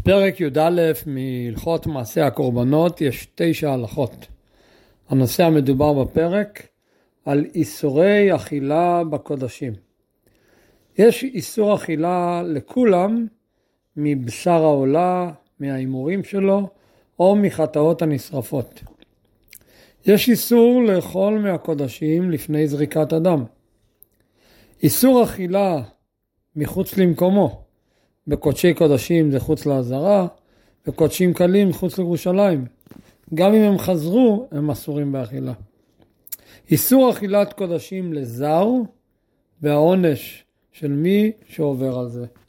בפרק י"א מהלכות מעשה הקורבנות יש 9 הלכות. הנושא המדובר בפרק על איסורי אכילה בקודשים. יש איסור אכילה לכולם מבשר העולה, מהאימורים שלו או מחטאות הנשרפות. יש איסור לאכול מהקודשים לפני זריקת הדם. איסור אכילה מחוץ למקומו. בקודשי קודשים זה חוץ לעזרה, בקודשים קלים חוץ לירושלים. גם אם הם חזרו, הם אסורים באכילה. איסור אכילת קודשים לזר, והעונש של מי שעובר על זה.